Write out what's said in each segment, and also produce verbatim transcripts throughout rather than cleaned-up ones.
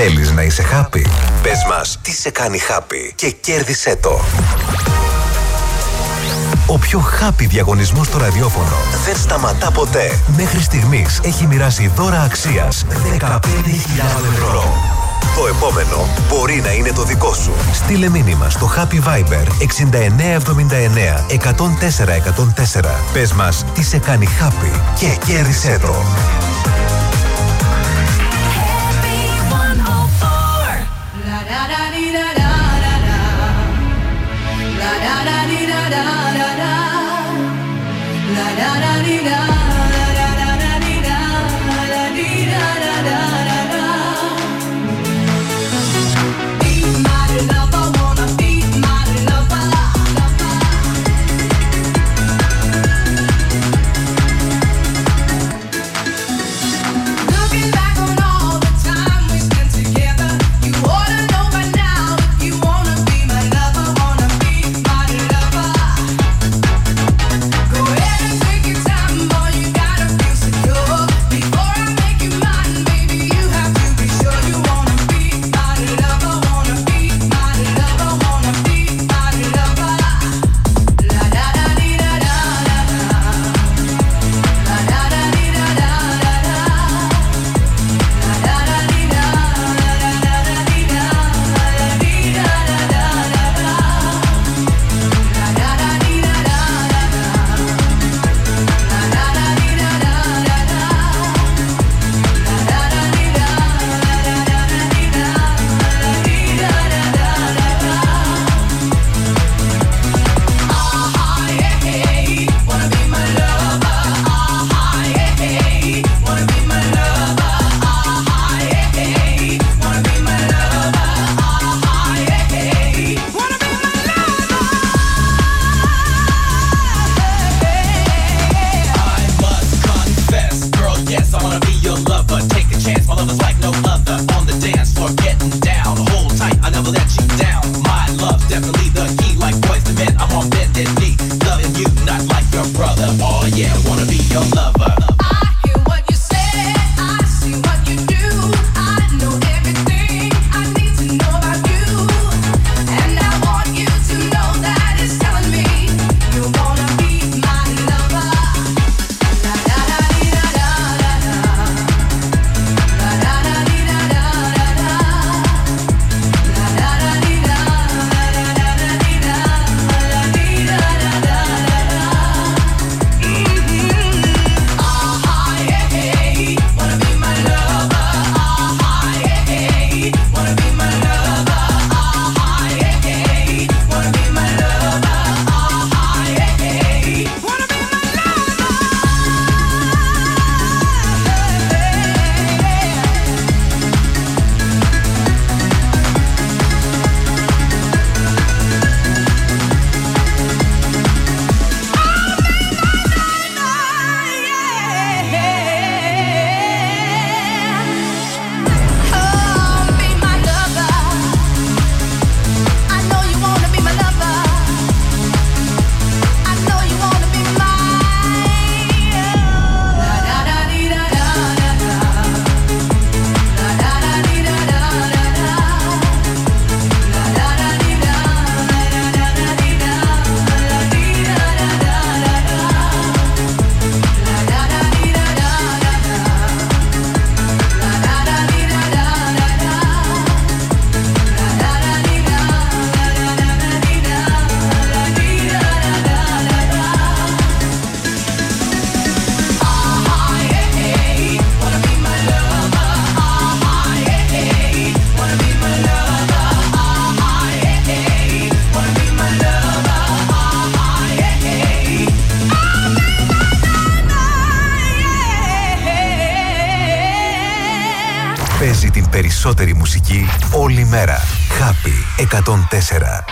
Θέλεις να είσαι happy? Πες μας τι σε κάνει happy και κέρδισέ το. Ο πιο happy διαγωνισμός στο ραδιόφωνο δεν σταματά ποτέ. Μέχρι στιγμής έχει μοιράσει δώρα αξίας δεκαπέντε χιλιάδες ευρώ. Το επόμενο μπορεί να είναι το δικό σου. Στείλε μήνυμα στο Happy Viber εξήντα εννέα εβδομήντα εννέα εκατόν τέσσερα εκατόν τέσσερα. Πες μας τι σε κάνει happy και κέρδισέ το. Παίζει την περισσότερη μουσική όλη μέρα. Happy εκατόν τέσσερα.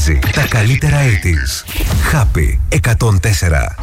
Παίζει τα καλύτερα ογδόντα. Happy εκατόν τέσσερα.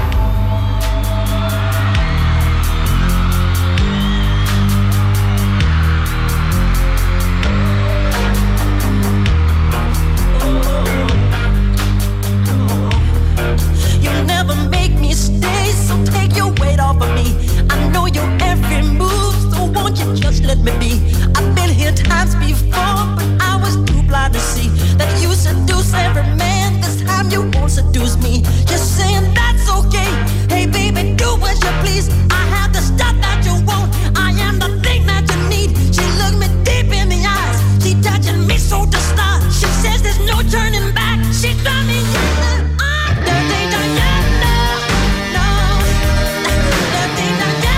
Let me be. I've been here times before, but I was too blind to see that you seduce every man. This time you won't seduce me. Just saying that's okay. Hey baby, do as you please. I have the stuff that you want. I am the thing that you need. She looked me deep in the eyes. She touching me so to start. She says there's no turning back. She got me yelling. I'm dirty Diana. No, dirty Diana.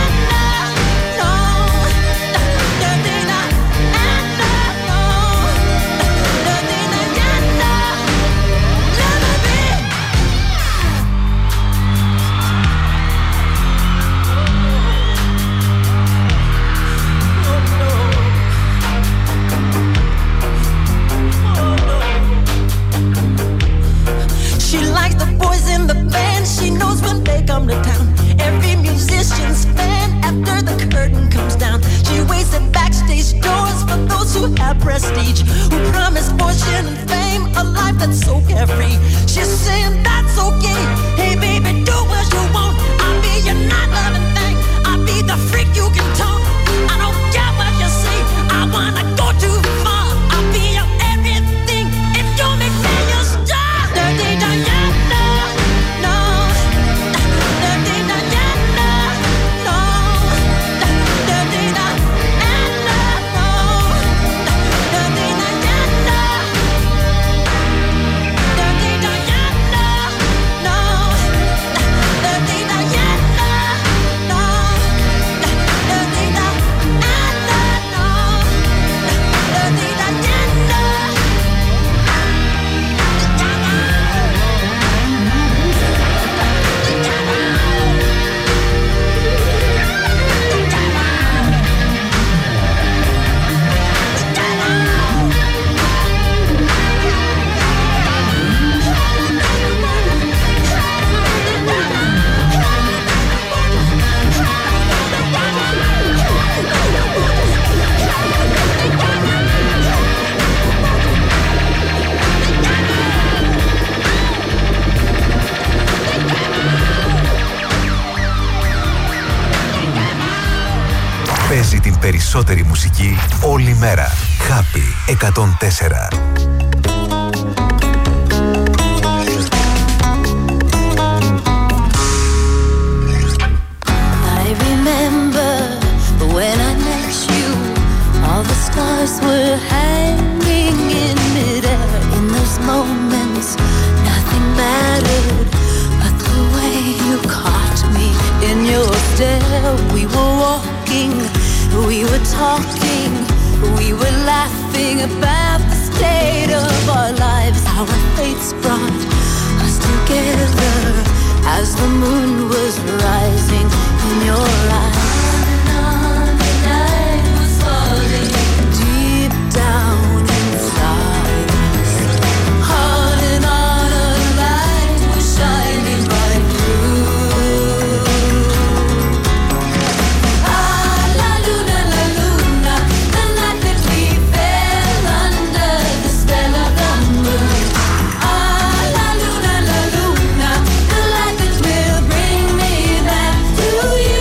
She knows when they come to town. Every musician's fan after the curtain comes down. She waits at backstage doors for those who have prestige, who promise fortune and fame, a life that's so carefree. She's saying that's okay. Hey baby, do what you want. I'll be your night loving thing. I'll be the freak you can talk. I don't care what you say. I wanna go too far. I'll be your everything if you make me your star. Dirty Diana. Παίζει την περισσότερη μουσική όλη μέρα. Happy εκατόν τέσσερα. I remember when I met you, all the stars were hanging in midair. In those moments, nothing mattered but the way you caught me in your stare. We were walking, we were talking, we were laughing about the state of our lives. Our fates brought us together as the moon was rising in your eyes. On and on the night was falling deep down inside us. On and on a light was shining right through. Ah, la luna, la luna, the night that we fell under the spell of the moon. Ah, la luna, la luna, the light that will bring me back to you.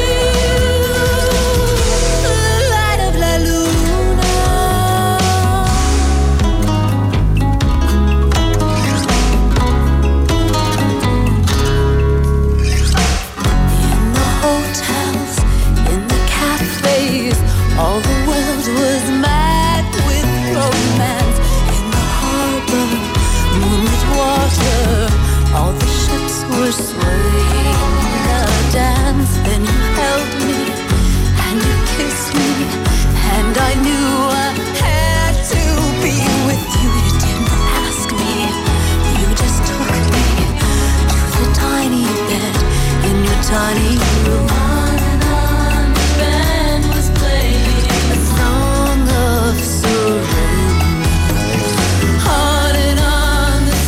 On and on the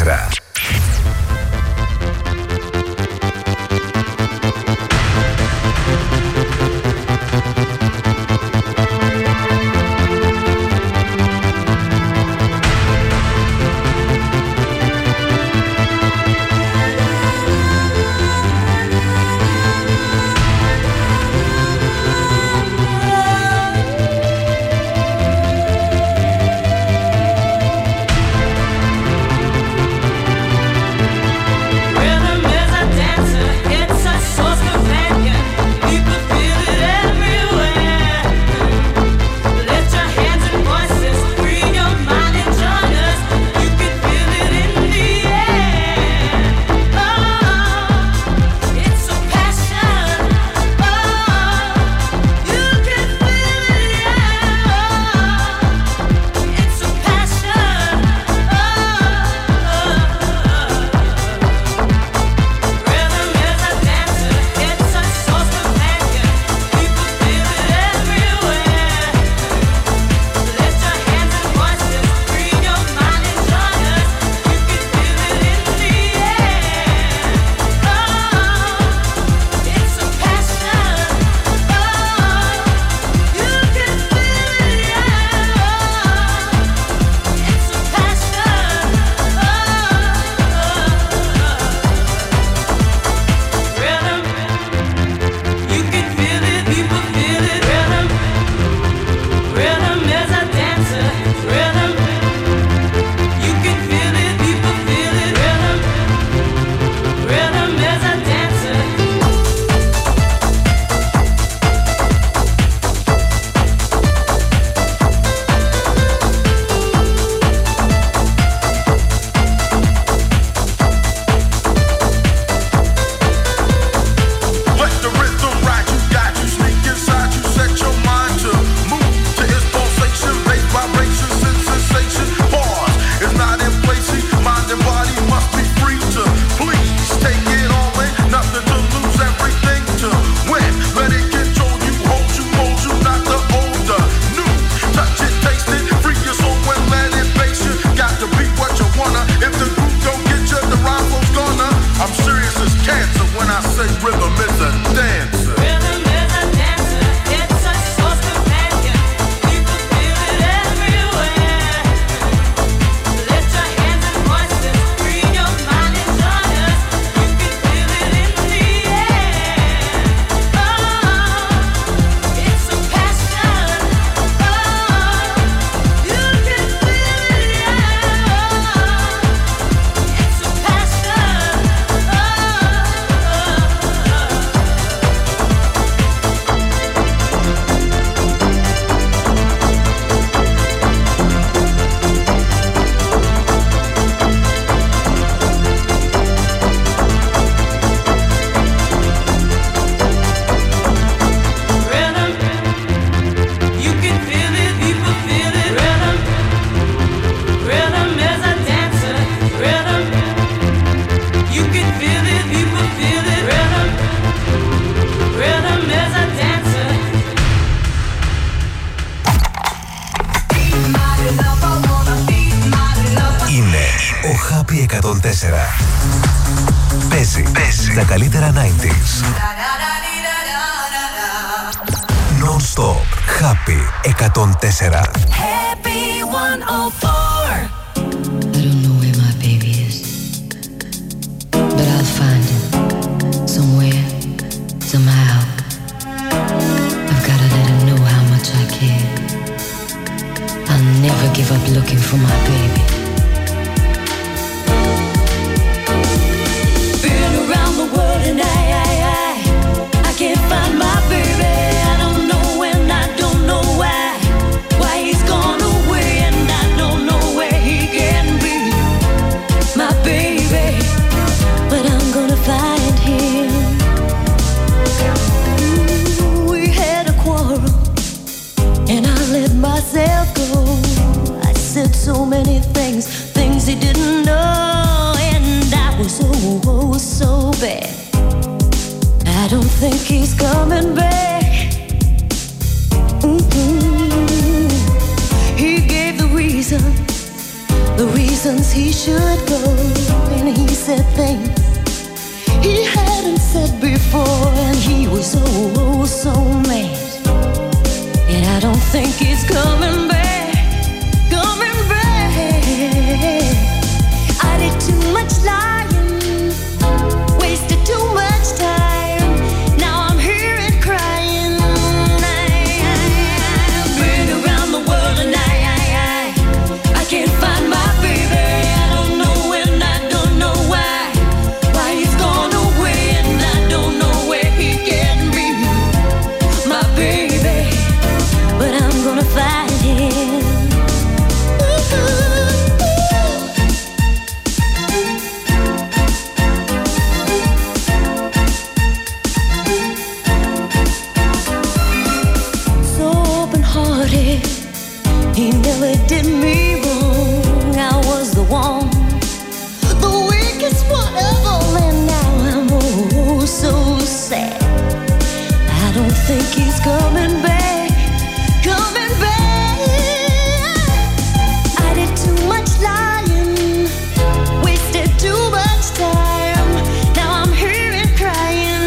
τέσσερα. εκατόν τέσσερα. Παίζει, παίζει τα καλύτερα ενενήντα. Non-stop. Happy εκατόν τέσσερα. Happy εκατόν τέσσερα. I don't know where my baby is, but I'll find him somewhere, somehow. I've gotta let him know how much I care. I'll never give up looking for my baby. Been around the world and I, I, I, I can't find my baby. I don't know when, I don't know why, why he's gone away, and I don't know where he can be, my baby. But I'm gonna find him. Ooh, we had a quarrel, and I let myself go. I said so many things, things he didn't know, and I was so, oh, so bad. I don't think he's coming back. Mm-hmm. He gave the reason, the reasons he should go. said things he hadn't said before, and he was oh, oh so mad. And I don't think he's coming back, coming back. I did too much lying, wasted too much time. Now I'm here and crying. I've been around the world and I, I, I, I can't find my baby. I don't know when, I don't know why, why he's gone away, and I don't know where he can be, my baby. But I'm gonna find him. So open-hearted, he never did me wrong. I was the one, the weakest one of all, and now I'm oh so sad. I don't think he's coming back, coming back. I did too much lying, wasted too much time. Now I'm here and crying.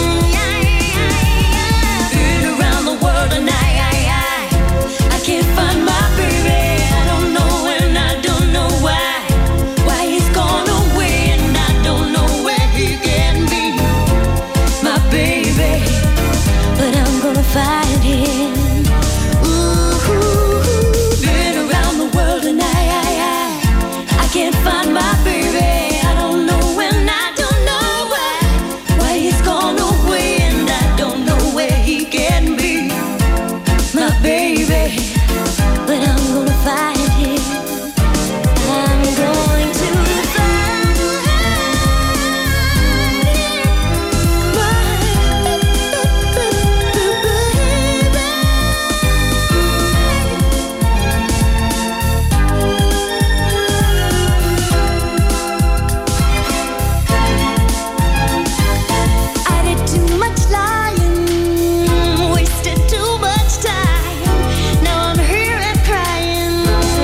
Been around the world and I, I, I, I can't find my baby. I don't know and I don't know why, why he's gone away, and I don't know where he can be, my baby. But I'm gonna find him. Ooh, been around the world and I, I, I, I can't find my baby. I don't know and I don't know why, why he's gone away, and I don't know where he can be, my baby. But I'm gonna find him. I'm going to find him. I did too much lying, wasted too much time. Now I'm here and crying.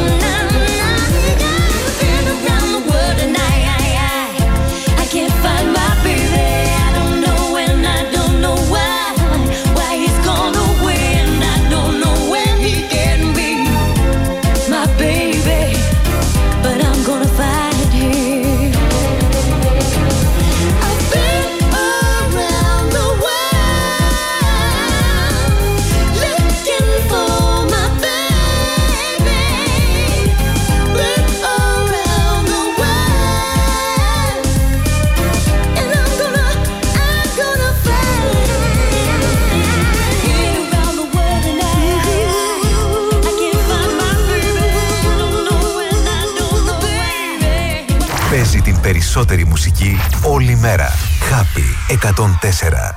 Been around the world and I, I, I, I can't find my baby. I don't know and I don't know why, why he's gone away, and I don't know when he can be, my baby. But I'm gonna find him. I've been around the world looking for my baby. Been around the world, and I'm gonna, I'm gonna find him. Been around the world and I, I can't find my baby. I don't know and I don't know baby. Παίζει την περισσότερη μουσική όλη μέρα. Happy εκατόν τέσσερα.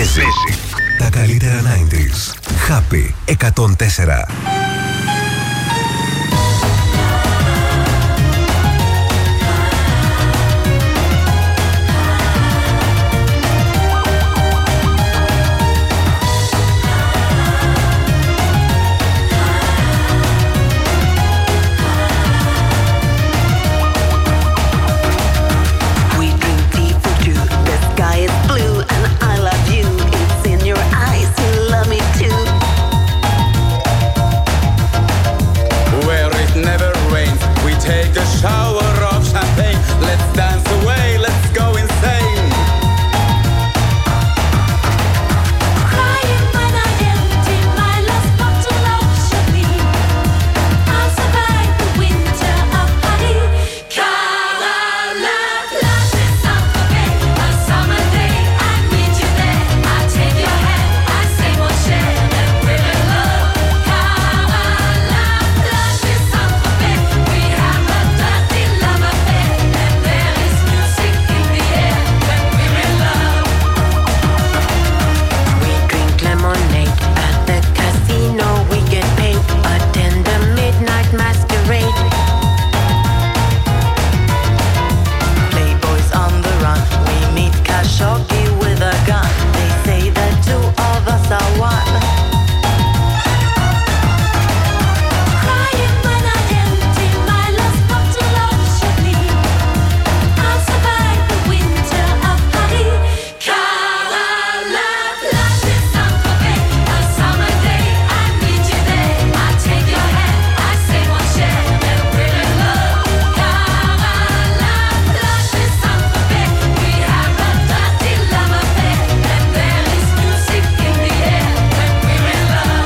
Παίζει τα καλύτερα ενενήντα. Happy εκατόν τέσσερα. Shower of champagne, let's dance away, let's go insane. Crying when I empty my last bottle of Chablis. I'll survive the winter of Paris. Car à la plage de Saint-Tropez, a summer day, I meet you there. I take your hand, I say mon cher, and we're in love. Car à la plage de Saint-Tropez, we have a dirty love affair, and there is music in the air when we're in love. We drink lemonade at the casino. We get paid, attend a midnight masquerade. Playboys on the run. We meet Khashoggi with a gun. They say the two of us are one. Crying when I empty my last bottle of Chablis. I'll survive the winter of Paris. Car à la plage de Saint-Tropez, a summer day, I meet you there. I take your hand, I say mon cher, and we're in love. Car à la plage de Saint-Tropez, we have a dirty love affair, and there is music in the air when we're in love.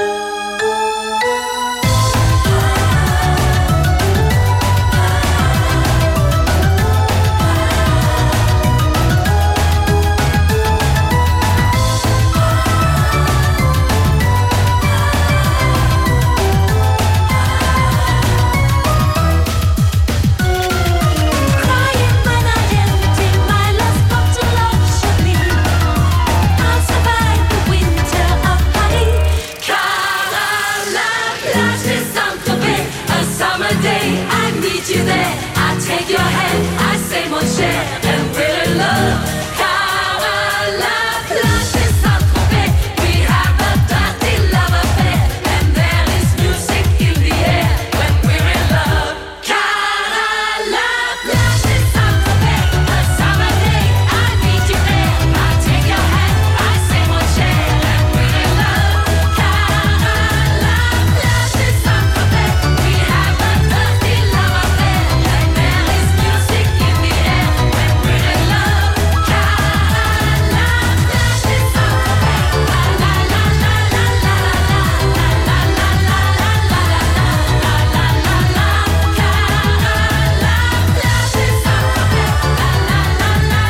Crying when I empty my last bottle of Chablis. I'll survive the winter of Paris. Car à la plage de Saint-Tropez, a summer day, I meet you there. I take your hand, I say mon cher, and we're in love. Car à la plage de Saint-Tropez, we have a dirty love affair, and there is music in the air when we're in love. Car à la plage de Saint-Tropez, a summer day, I meet you there. I take your hand, I say mon cher, and we're in love. Car à la plage de Saint-Tropez, we have a dirty love affair, and there is music in the air when we're in love. Car à la plage de Saint-Tropez, la la la la la la la la la la la la la la la. Car à la plage de Saint-Tropez, la la la la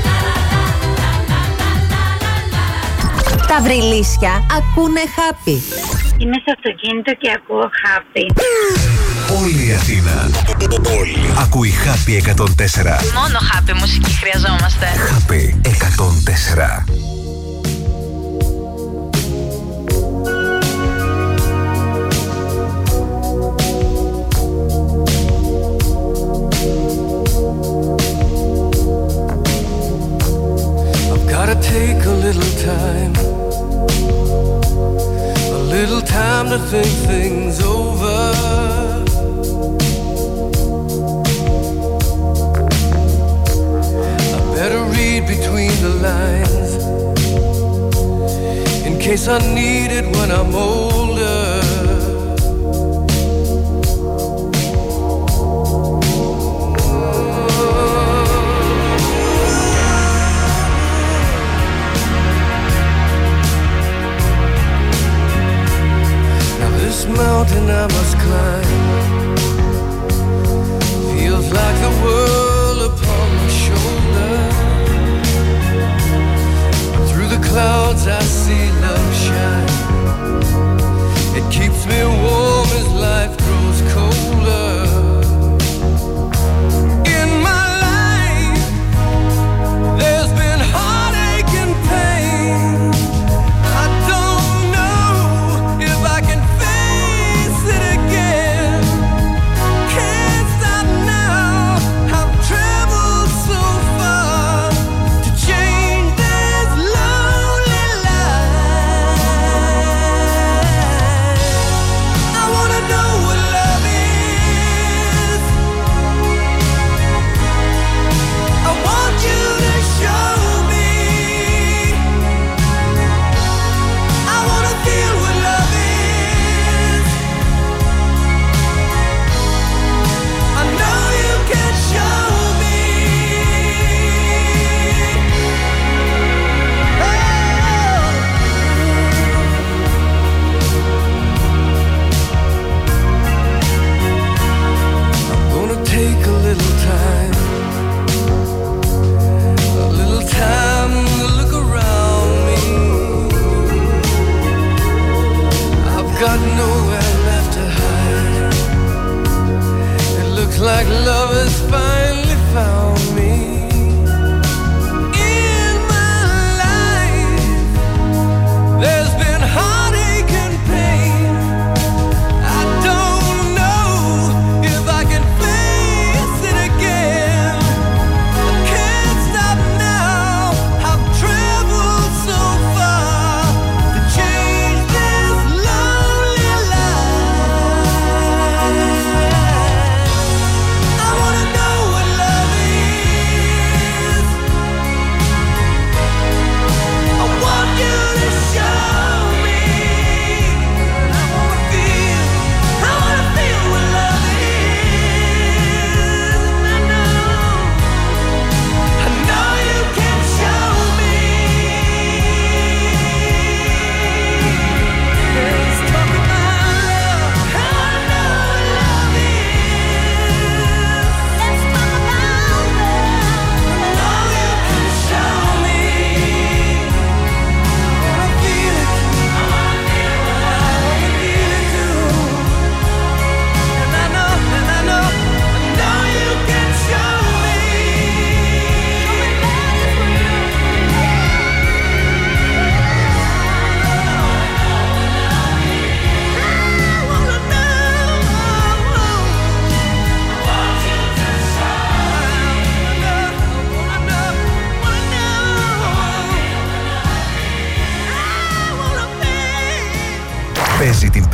la la la. Τα βρυλίσια ακούνε Happy. Είμαι στο αυτοκίνητο και ακούω Happy. Όλη η Αθήνα. Όλη. Ακούει Happy εκατόν τέσσερα. Μόνο Happy μουσική χρειαζόμαστε. Happy εκατόν τέσσερα. I've gotta take a little time, a little time to think things over. I better read between the lines in case I need it when I'm older. Mountain I must climb feels like the world upon my shoulder. Through the clouds I see love shine.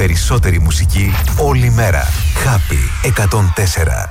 περισσότερη μουσική όλη μέρα. Happy εκατόν τέσσερα.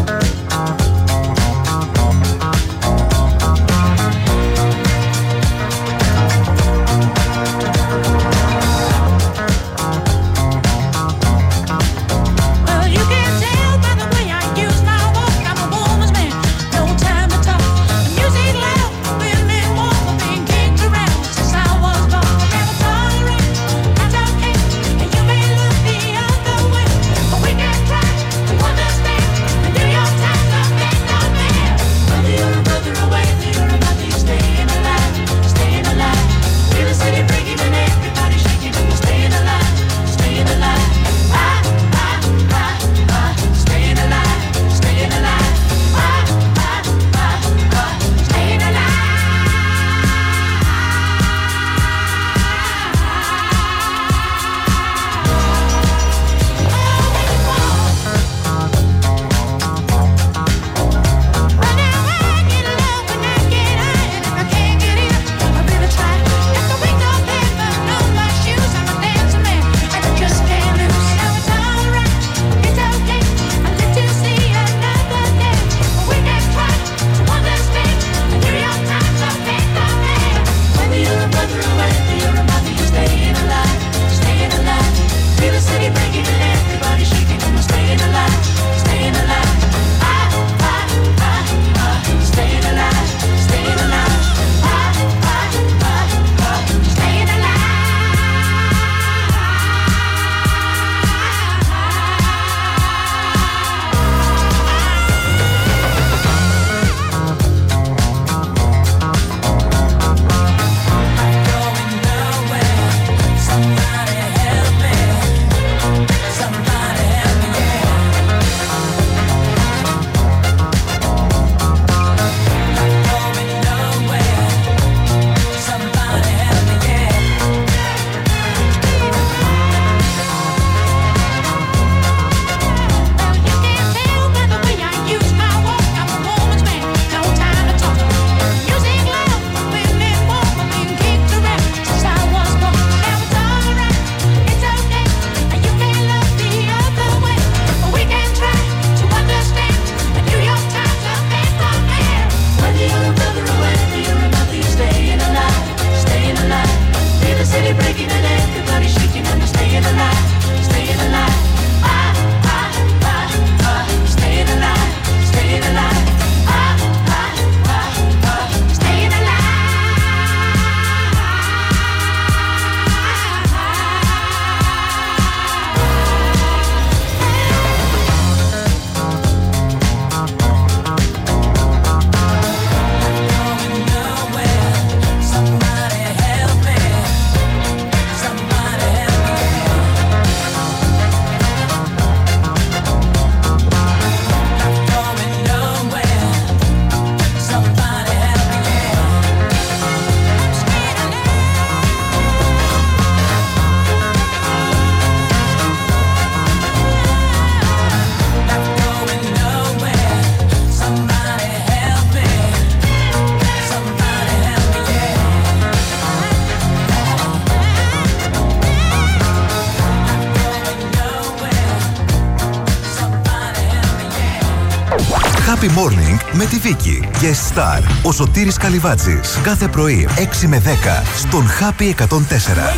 Happy Morning με τη Βίκη. Guest Star, ο Σωτήρης Καλυβάτσης. Κάθε πρωί έξι με δέκα στον Happy εκατόν τέσσερα.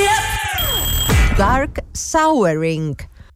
Dark Showering.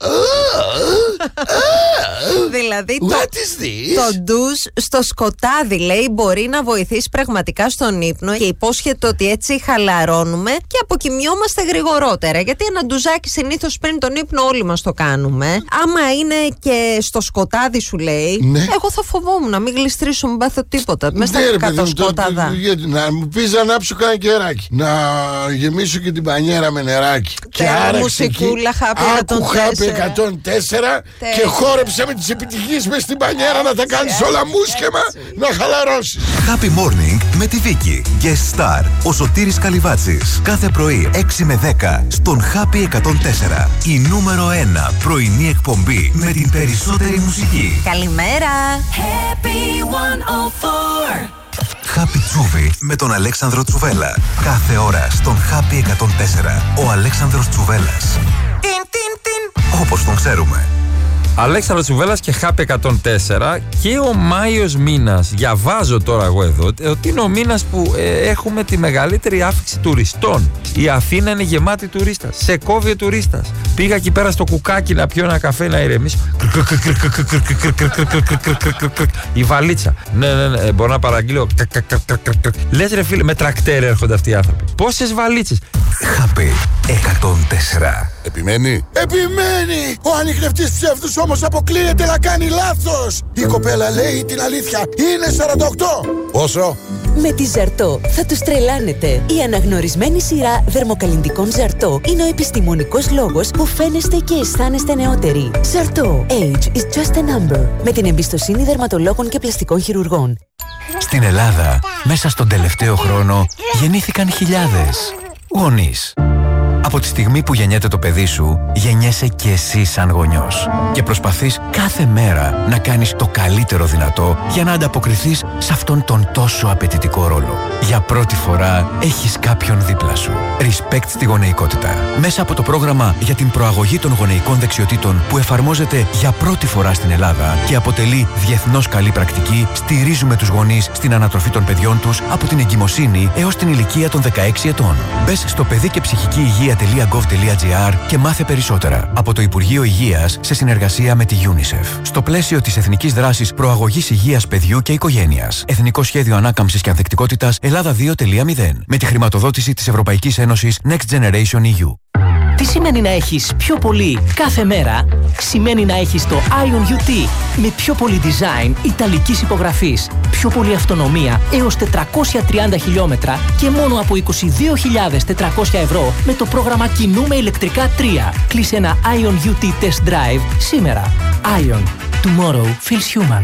Δηλαδή το, το ντουζ στο σκοτάδι, λέει, μπορεί να βοηθήσει πραγματικά στον ύπνο και υπόσχεται ότι έτσι χαλαρώνουμε και αποκοιμιόμαστε γρηγορότερα. Γιατί ένα ντουζάκι συνήθως πριν τον ύπνο όλοι μας το κάνουμε. Άμα είναι και στο σκοτάδι, σου λέει, ναι. Εγώ θα φοβόμουν να μην γλιστρήσω, μην πάθω τίποτα. Μέσα στα κάτω σκόταδα. Να μου πεις να ανάψω κάνα κεράκι, να γεμίσω και την πανιέρα με νεράκι. Και άρα μουσικούλα Happy εκατόν τέσσερα και χόρεψε με τις επιτυχίες μες στην πανιέρα, να τα κάνεις όλα μουσκεμα, να χαλαρώσεις. Happy Morning με τη Βίκη. Guest Star, ο Σωτήρης Καλυβάτσης. Κάθε πρωί έξι με δέκα στον Happy εκατόν τέσσερα. Η νούμερο ένα πρωινή εκπομπή με την περισσότερη μουσική. Καλημέρα. Happy εκατόν τέσσερα. Happy Τσούβι με τον Αλέξανδρο Τσουβέλα. Κάθε ώρα στον Happy εκατόν τέσσερα. Ο Αλέξανδρος Τσουβέλας. όπως τον ξέρουμε. Αλέξανδρος Τσουβέλλας και Χάπι εκατόν τέσσερα και ο Μάιος μήνας. Διαβάζω τώρα εγώ εδώ ότι είναι ο μήνας που ε, έχουμε τη μεγαλύτερη αύξηση τουριστών. Η Αθήνα είναι γεμάτη τουρίστας. Σε κόβει ο τουρίστας. Πήγα εκεί πέρα στο κουκάκι να πιω ένα καφέ να ηρεμήσω. Η βαλίτσα. Ναι, ναι, ναι, μπορώ να παραγγείλω. Λες ρε φίλε, με τρακτέρ έρχονται αυτοί οι άνθρωποι. Πόσες βαλίτσες. Χάπι εκατόν τέσσερα. Επιμένει. Επιμένει! Ο ανιχνευτής ψεύδους όμως αποκλείεται να κάνει λάθος. Η κοπέλα λέει την αλήθεια. Είναι σαράντα οκτώ. Πόσο? Με τη Ζαρτό θα τους τρελάνετε. Η αναγνωρισμένη σειρά δερμοκαλλυντικών Ζαρτό είναι ο επιστημονικός λόγος που φαίνεστε και αισθάνεστε νεότεροι. Ζαρτό. Age is just a number. Με την εμπιστοσύνη δερματολόγων και πλαστικών χειρουργών. Στην Ελλάδα, μέσα στον τελευταίο χρόνο, γεννήθηκαν χιλιάδες γονείς. Από τη στιγμή που γεννιέται το παιδί σου, γεννιέσαι και εσύ σαν γονιός. Και προσπαθείς κάθε μέρα να κάνεις το καλύτερο δυνατό για να ανταποκριθείς σε αυτόν τον τόσο απαιτητικό ρόλο. Για πρώτη φορά έχεις κάποιον δίπλα σου. Respect στη γονεϊκότητα. Μέσα από το πρόγραμμα για την προαγωγή των γονεϊκών δεξιοτήτων που εφαρμόζεται για πρώτη φορά στην Ελλάδα και αποτελεί διεθνώς καλή πρακτική, στηρίζουμε τους γονείς στην ανατροφή των παιδιών τους από την εγκυμοσύνη έως την ηλικία των δεκαέξι ετών. Μπες στο παιδί και ψυχική υγεία τελεία γκοβ τελεία τζι άρ και μάθε περισσότερα. Από το Υπουργείο Υγείας σε συνεργασία με τη UNICEF. Στο πλαίσιο της Εθνικής Δράσης Προαγωγής Υγείας Παιδιού και Οικογένειας. Εθνικό Σχέδιο Ανάκαμψης και Ανθεκτικότητας Ελλάδα δύο τελεία μηδέν. Με τη χρηματοδότηση της Ευρωπαϊκής Ένωσης Next Generation ι γιου. Τι σημαίνει να έχεις πιο πολύ κάθε μέρα? Σημαίνει να έχεις το Ion γιου τι με πιο πολύ design ιταλικής υπογραφής, πιο πολύ αυτονομία έως τετρακόσια τριάντα χιλιόμετρα και μόνο από είκοσι δύο χιλιάδες τετρακόσια ευρώ με το πρόγραμμα Κινούμε ηλεκτρικά τρία. Κλείσε ένα Ion γιου τι Test Drive σήμερα. Ion. Tomorrow feels human.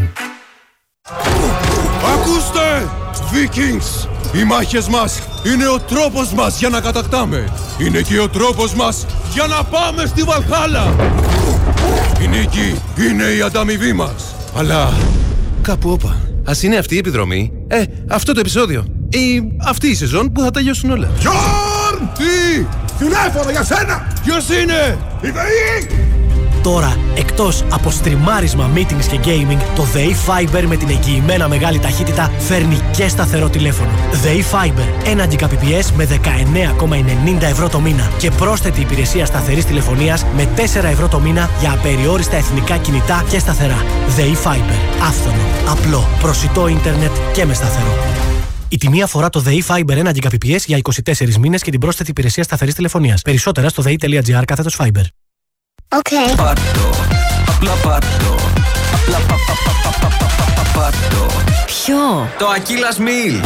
Ακούστε! Vikings! Οι μάχες μας είναι ο τρόπος μας για να κατακτάμε. Είναι και ο τρόπος μας για να πάμε στη Βαλχάλα. Η νίκη είναι η ανταμοιβή μας. Αλλά κάπου όπα. Ας είναι αυτή η επιδρομή. Ε, αυτό το επεισόδιο. Ή αυτή η σεζόν που θα τελειώσουν όλα. Γιόρν! Τι! Τηλέφωνο για σένα! Ποιος είναι? Η ΔΕΗ! Τώρα, εκτός από στριμάρισμα, meetings και gaming, το ΔΕΗ Fiber με την εγγυημένα μεγάλη ταχύτητα φέρνει και σταθερό τηλέφωνο. ΔΕΗ Fiber, ένα Gbps με δεκαεννέα κόμμα ενενήντα ευρώ το μήνα και πρόσθετη υπηρεσία σταθερής τηλεφωνίας με τέσσερα ευρώ το μήνα για απεριόριστα εθνικά κινητά και σταθερά. ΔΕΗ Fiber, άφθονο, απλό, προσιτό ίντερνετ και με σταθερό. Η τιμή αφορά το ΔΕΗ Fiber ένα Gbps για είκοσι τέσσερις μήνες και την πρόσθετη υπηρεσία σταθερής τηλεφωνίας. Περισσότερα στο δei.gr κάθετος Fiber. Okay. Πάρτο, απλά πάρτο. Απλά πα, πα, πα, πα, πα, πα, πάρτο. Ποιο? Το Aquillas Meal.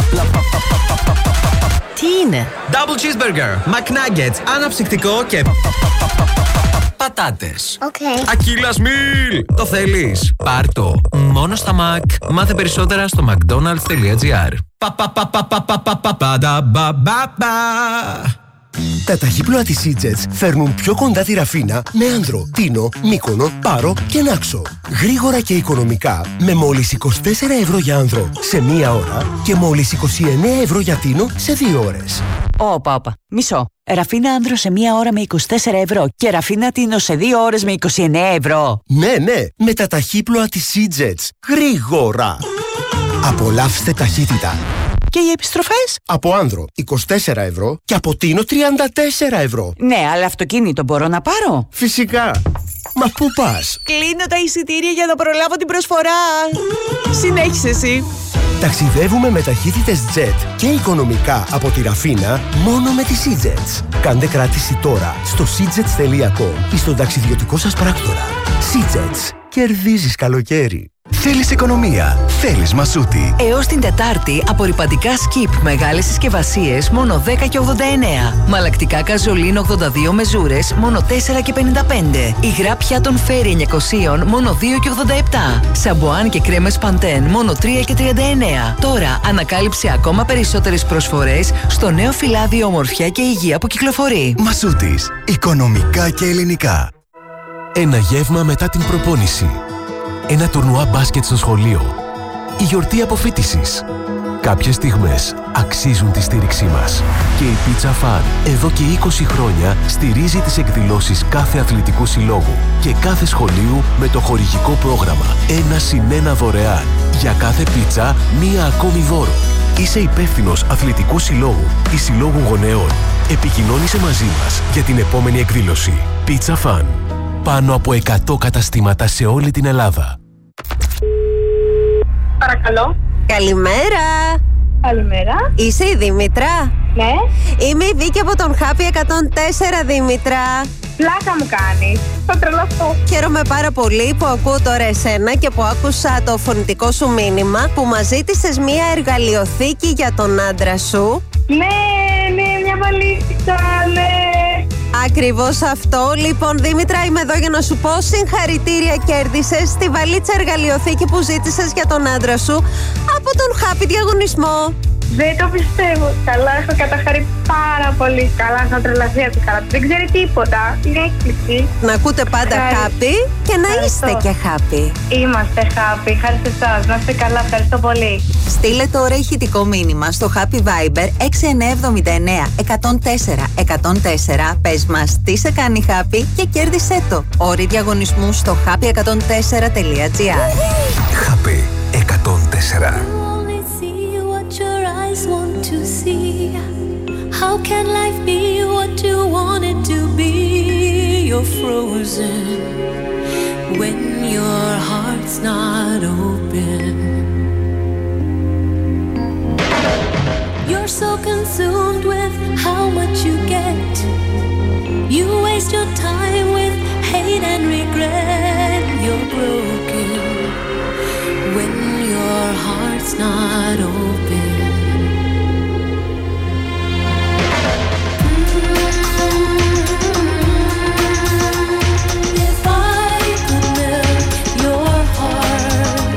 Τι είναι? Double cheeseburger, McNuggets, αναψυκτικό και πατάτες. Okay. Aquillas Meal. Το θέλεις? Πάρτο. Μόνο στα Mac. Μάθε περισσότερα στο mcdonalds.gr. Πα πα πα πα πα πα πα πα πα πα. Τα ταχύπλοα της Seajets φέρνουν πιο κοντά τη Ραφίνα με Άνδρο, Τίνο, Μύκονο, Πάρο και Νάξο. Γρήγορα και οικονομικά με μόλις είκοσι τέσσερα ευρώ για Άνδρο σε μία ώρα και μόλις είκοσι εννέα ευρώ για Τίνο σε δύο ώρες. Όπα, όπα. Μισό. Ραφίνα Άνδρο σε μία ώρα με είκοσι τέσσερα ευρώ και Ραφίνα Τίνο σε δύο ώρες με είκοσι εννέα ευρώ. Ναι, ναι. Με τα ταχύπλοα της Seajets. Γρήγορα. Απολαύστε ταχύτητα. Και οι επιστροφές? Από Άνδρο είκοσι τέσσερα ευρώ και από Τίνο τριάντα τέσσερα ευρώ. Ναι, αλλά αυτοκίνητο μπορώ να πάρω? Φυσικά. Μα πού πας? Κλείνω τα εισιτήρια για να προλάβω την προσφορά. Συνέχισε εσύ. Ταξιδεύουμε με ταχύτητες Jet και οικονομικά από τη Ραφίνα μόνο με τη Seajets. Κάντε κράτηση τώρα στο seajets τελεία com ή στον ταξιδιωτικό σας πράκτορα. Seajets. Κερδίζεις καλοκαίρι. Θέλεις οικονομία, θέλεις Μασούτη. Έως την Τετάρτη απορριπαντικά Skip μεγάλες συσκευασίες μόνο δέκα και ογδόντα εννέα. Μαλακτικά καζολίνο ογδόντα δύο μεζούρες μόνο τέσσερα και πενήντα πέντε. Υγρά πιάτων Φέρι εννιακόσια μόνο δύο και ογδόντα επτά. Σαμπουάν και κρέμες Παντέν μόνο τρία και τριάντα εννέα. Τώρα ανακάλυψε ακόμα περισσότερες προσφορές στο νέο φυλάδιο Ομορφιά και Υγεία που κυκλοφορεί. Μασούτης, οικονομικά και ελληνικά. Ένα γεύμα μετά την προπόνηση. Ένα τουρνουά μπάσκετ στο σχολείο. η γιορτή αποφοίτησης. Κάποιες στιγμές αξίζουν τη στήριξή μας. Και η Pizza Fun εδώ και είκοσι χρόνια στηρίζει τις εκδηλώσεις κάθε αθλητικού συλλόγου και κάθε σχολείου με το χορηγικό πρόγραμμα ένα συν ένα δωρεάν. Για κάθε πίτσα, μία ακόμη δώρο. Είσαι υπεύθυνος αθλητικού συλλόγου ή συλλόγου γονέων. Επικοινώνησε μαζί μας για την επόμενη εκδήλωση. Pizza Fun. Πάνω από εκατό καταστήματα σε όλη την Ελλάδα. Παρακαλώ. Καλημέρα. Καλημέρα. Είσαι η Δήμητρα? Ναι. Είμαι η Βίκη από τον Happy εκατόν τέσσερα, Δήμητρα. Πλάκα μου κάνεις. Θα τρελαθώ. Χαίρομαι πάρα πολύ που ακούω τώρα εσένα και που άκουσα το φωνητικό σου μήνυμα που μας ζήτησες μία εργαλειοθήκη για τον άντρα σου. Ναι, ναι, μια βαλίτσα, ναι. Ακριβώς αυτό. Λοιπόν, Δήμητρα, είμαι εδώ για να σου πω συγχαρητήρια, κέρδισες τη βαλίτσα εργαλειοθήκη που ζήτησες για τον άντρα σου από τον Happy διαγωνισμό. Δεν το πιστεύω. Καλά, έχω καταχαρεί πάρα πολύ. Καλά, θα τρελαθεί από τη χαρά. Δεν ξέρει τίποτα. Είναι έκπληξη. Να ακούτε πάντα Happy και να Ευχαριστώ. είστε και Happy. Είμαστε Happy. Χάρη σε εσάς. Να είστε καλά. Ευχαριστώ πολύ. Στείλε τώρα ηχητικό μήνυμα στο Happy Viber έξι εννιά εβδομήντα εννέα εκατόν τέσσερα εκατόν τέσσερα. Πες μας τι σε κάνει Happy και κέρδισέ το. Όροι διαγωνισμού στο happy εκατόν τέσσερα τελεία τζι άρ. Happy εκατόν τέσσερα. Your eyes want to see. How can life be what you want it to be? You're frozen when your heart's not open. You're so consumed with how much you get. You waste your time with hate and regret. You're broken when your heart's not open. If I could melt your heart,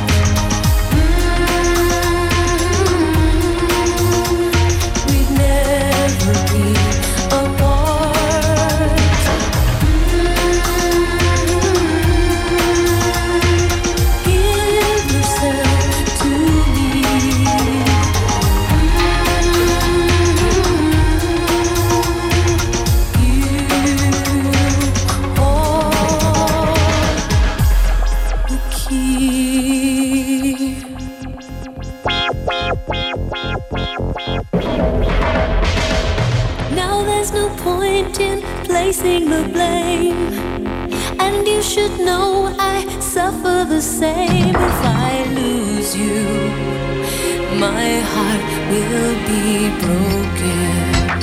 we'd never be apart. Give yourself to me. Now there's no point in placing the blame, and you should know I suffer the same. If I lose you, my heart will be broken.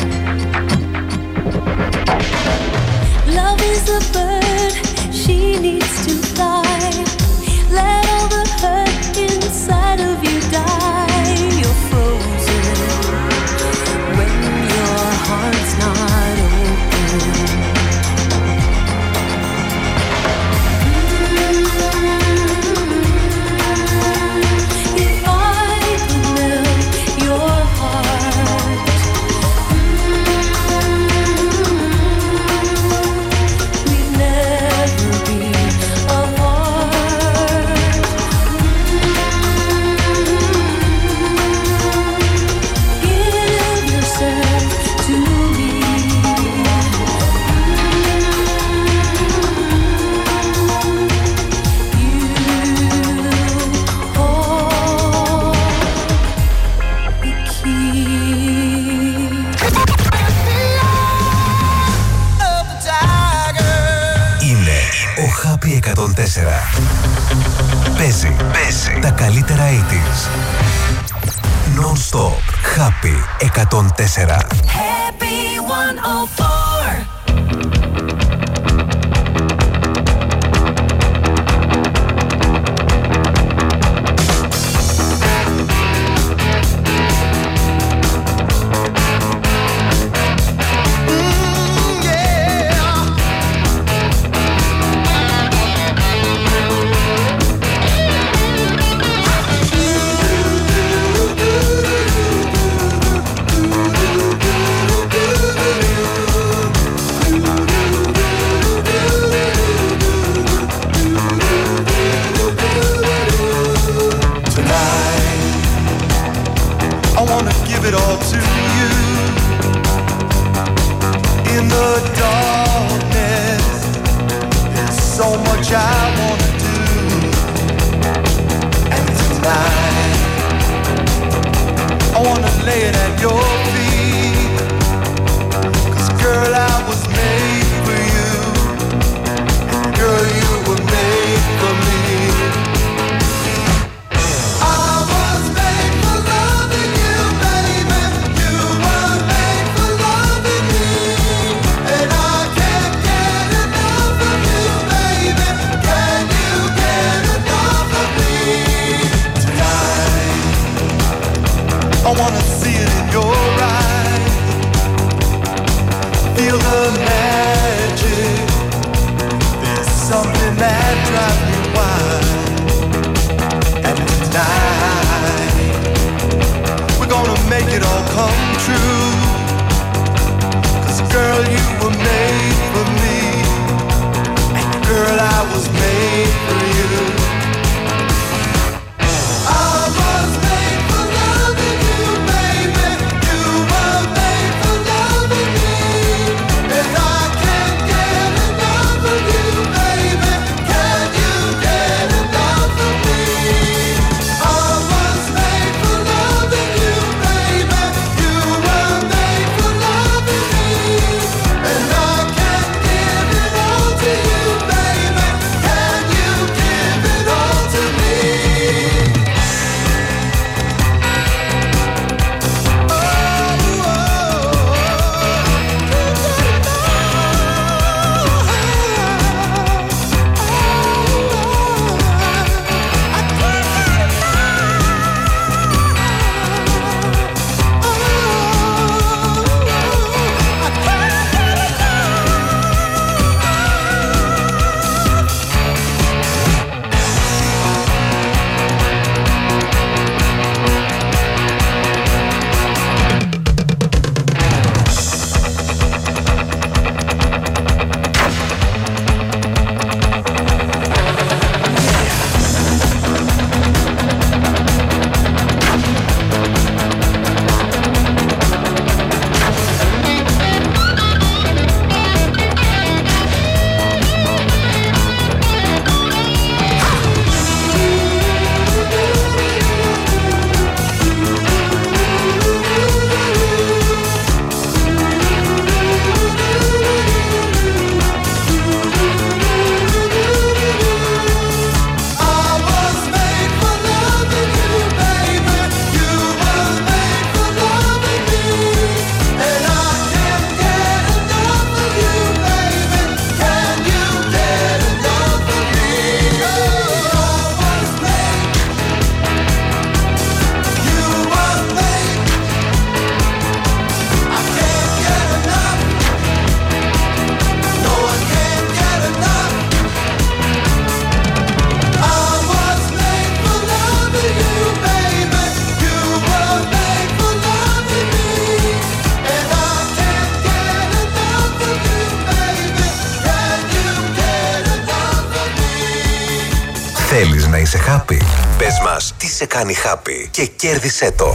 Love is a bird, she needs to fly. Let all the hurt inside of you die. You're frozen when your heart's not open. If I could melt your heart, we'd never be apart. Give yourself to me. You hold the key. Είναι ο Happy εκατόν τέσσερα. Παίζει, παίζει τα καλύτερα ογδόντα. Non-stop. Happy εκατόν τέσσερα. Happy εκατόν τέσσερα. I wanna give it all to you. In the darkness, there's so much I wanna do. And tonight, I wanna lay it at your feet. 'Cause girl, I was made for you. And girl, you were made for me. I wanna see it in your eyes. Feel the magic. There's something that drives me wild. And tonight, we're gonna make it all come true. 'Cause girl, you were made for me. And girl, I was made for you. Θέλεις να είσαι happy? Πες μας τι σε κάνει happy και κέρδισέ το.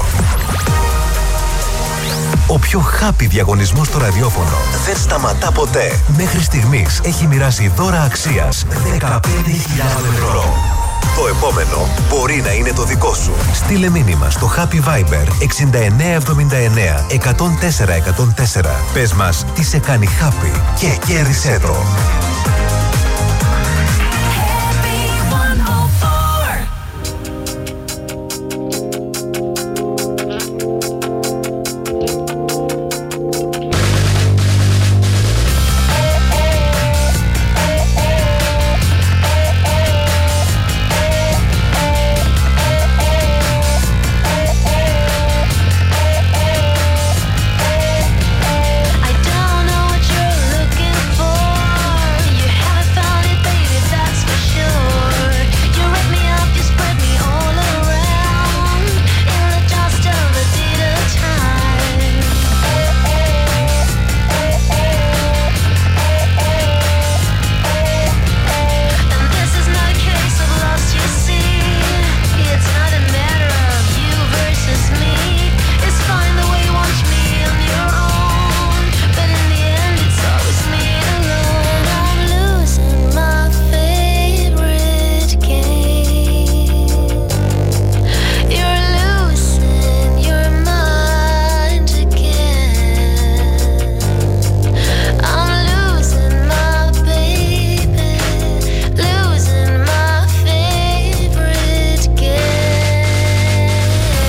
Ο πιο happy διαγωνισμός στο ραδιόφωνο δεν σταματά ποτέ. Μέχρι στιγμής έχει μοιράσει δώρα αξίας δεκαπέντε χιλιάδες ευρώ. Το επόμενο μπορεί να είναι το δικό σου. Στείλε μήνυμα στο Happy Viber εξήντα εννέα εβδομήντα εννέα εκατόν τέσσερα εκατόν τέσσερα. Πες μας τι σε κάνει happy και κέρδισέ το.